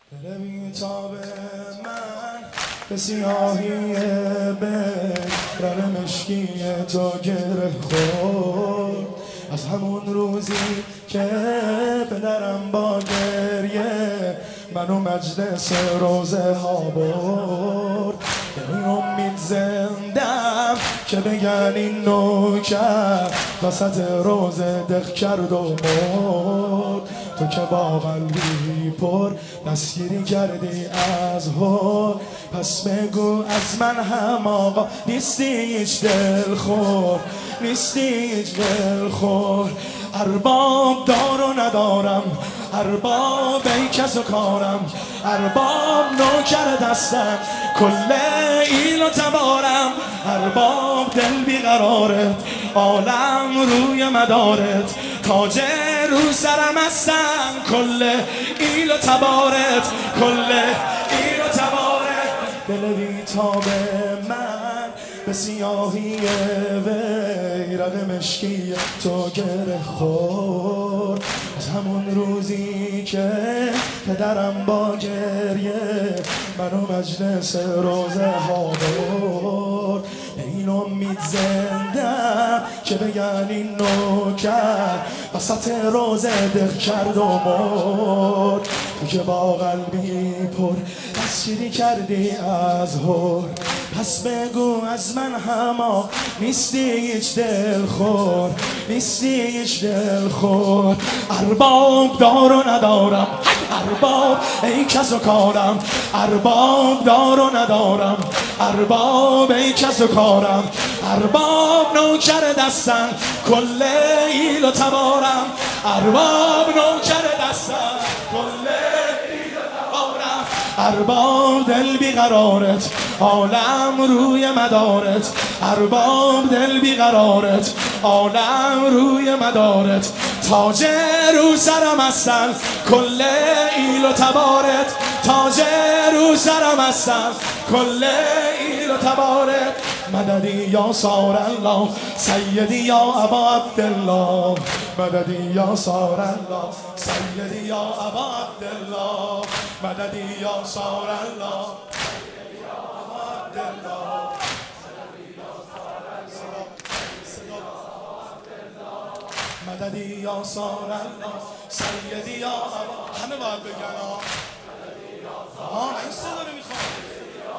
دل بیتاب من به سیاهی رگ مشکی تو گره خورد. از همون روزی که پدرم با گریه منو مجلس روزه ها برد. به این امید زندم که بگن این نوکر وسط روزه دق کرد و مرد. تو که با قلبی پر دستگیری کردی از هول، پس بگو از من هم آقا نیستی هیچ دلخور، نیستی هیچ دلخور. ارباب دار و ندارم، ارباب ای کس و کارم، ارباب نوکر دستم کل ایل و تبارم. ارباب دل بیقرارت عالم روی مدارت، تاج رو سرم هستم کل ایل و تبارت، کل ایل و تبارت. دل بیتاب من به سیاهی رگ مشکی تو گره خورد. از همون روزی که پدرم با گریه منو مجلس روزه ها برد. به این امید زندم که بگن این نوکر وسط روزه دق کرد و مرد. تو که با قلبی پر دستگیری کردی از هول، پس بگو از من هم نیستی هیچ دلخور، نیستی هیچ دلخور. ارباب دار و ندارم، ارباب ای کس و کارم، ارباب دار و ندارم، ارباب ای کس و کارم. ارباب نوکر دستم کل ایل و تبارم، ارباب نوکر دستم کل ایل و تبارم. ارباب دل بیقرارت عالم روی مدارت، ارباب دل بیقرارت عالم روی مدارت، تاج رو سرم هستن کل ایل و تبارت، تاج رو سرم هستن کل ایل و تبارت. مددی یا سار الله سیدی یا ابا عبدالله، مددی یا سار الله سیدی یا ابا عبدالله، مددی یا سار الله سیدی یا ابا عبدالله، مددی یا سار الله سیدی یا ابا. همه باید بگن این صدا رو میخوام.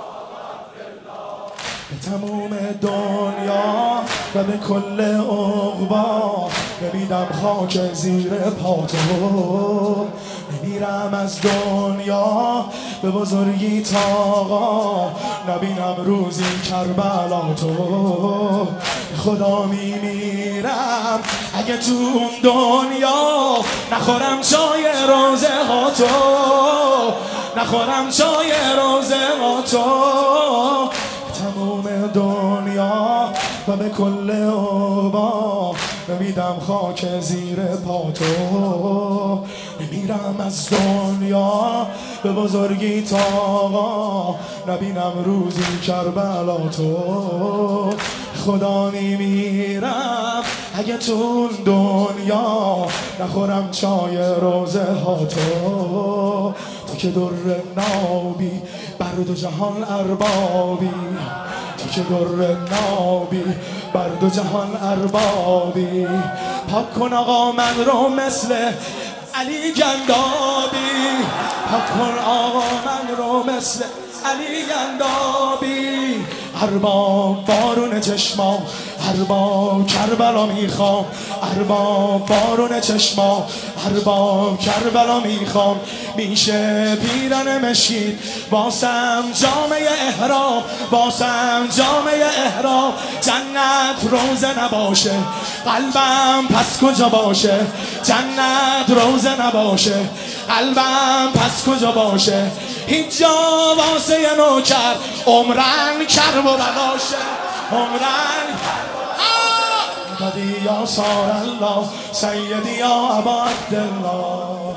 به تموم دنیا و به کل عقبا نمیدم خاک زیر پاتو، نمیرم از دنیا به بزرگی تاقا نبینم روزی کربلا تو. خدا میمیرم اگه تو اون دنیا نخورم چای روزه ها تو، نخورم چای روزه ها تو. تموم دنیا و به کل عقبا نمیدم خاک زیر پاتو، نمیرم از دنیا به بزرگی تاقا نبینم روزی کربلا تو. خدا میمیرم اگه تو دنیا نخورم چای روزه ها تو. تو که در نابی بر دو جهان اربابی، تو که در نابی بر دو جهان اربابی. پاک کن آقا من رو مثل علی گندابی، پاک کن آقا من رو مثل علی گندابی. ارباب بارون چشما، ارباب کربلا میخوام، ارباب بارون چشما، ارباب کربلا میخوام. میشه پیرن مشکید باسم جامعه احرام، باسم جامعه احرام. جنت روزه نباشه قلبم پس کجا باشه، جنت روزه نباشه قلبم پس کجا باشه. هیچ جا واسه نوکر عمرن کرب و بلاشه، عمرن. مددی یا سار الله سیدی یا ابا عبدالله،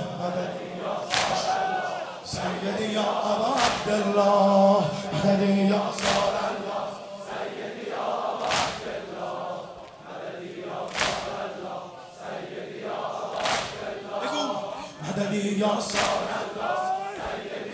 سیدی یا ابا عبدالله، مددی یا سار الله سیدی یا ابا عبدالله، مددی یا سار الله سیدی یا ابا عبدالله، مددی یا سار الله سیدی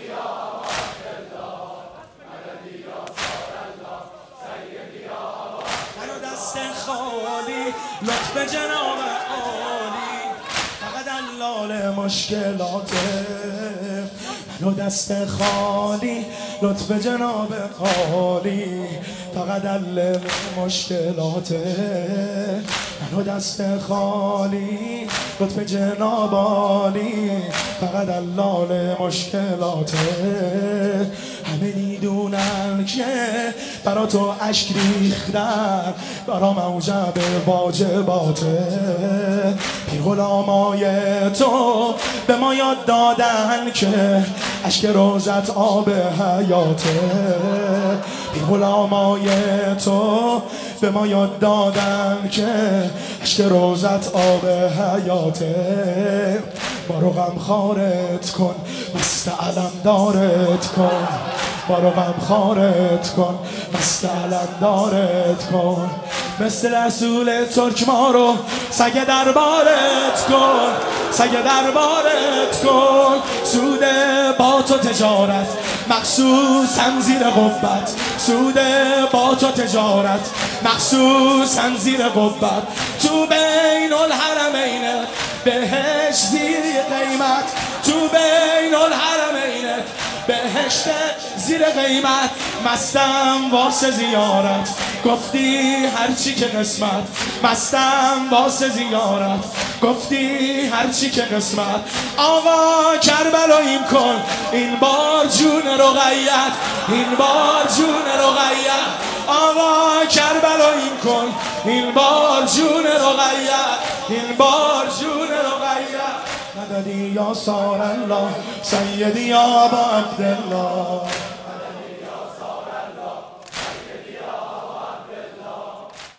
لطف جناب عالی فقط دلال مشکلاته منو دست خالی لطف جناب عالی فقط دل مشکلاته منو دست خالی لطف جناب عالی فقط دلال مشکلاته همه میدونن که برا تو اشک ریختن برا موجب واجباته پیر غلامای تو به ما یاد دادن که اشک روزت آب حیاته پیر غلامای تو به ما یاد دادن که اشک روزت آب حیاته ما رو غمخوارت کن مست علمدارت کن ما رو غمخوارت کن مست علمدارت کن مثل رسول ترک ما رو سگ دربارت کن سگ دربارت کن سود با تو تجارت مخصوصا زیر قبت سود با تو تجارت مخصوصا زیر قبت تو بین الحرمین بهش زیر قیمت تو بین الحرمین بهشت زیر قیمت مستم واسه زیارت گفتی هرچی که قسمت مستم واسه زیارت گفتی هرچی که قسمت آقا کربلاییم کن این بار جون رقیت این بار جون رقیت آقا کربلاییم کن این بار جون رقیت این بار جون رقیت مددی یا سار الله سیدی یا ابا عبدالله